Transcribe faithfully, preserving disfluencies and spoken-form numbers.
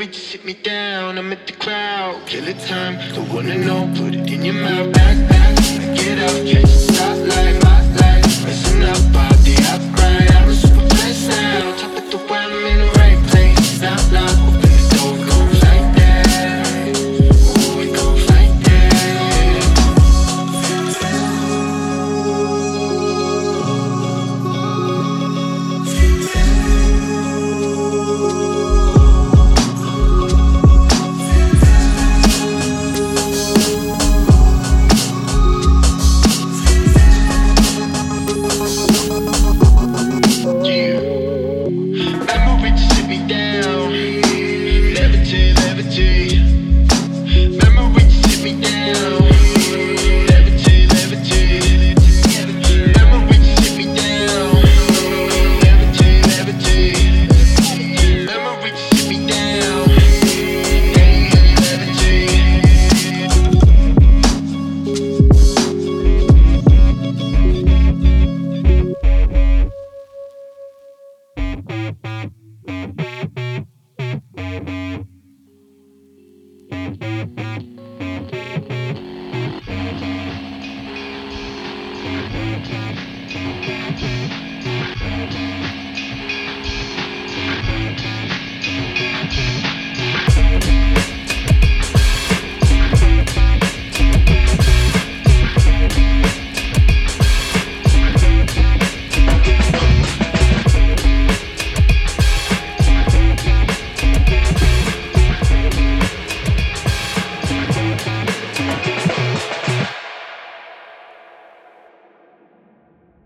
it, just sit me down. I'm at the crowd, kill it time. Don't wanna know, put it in your mouth. Back, back, get out, catch a spotlight, my life. Messing up all day, I cry. I'm a super blessed now.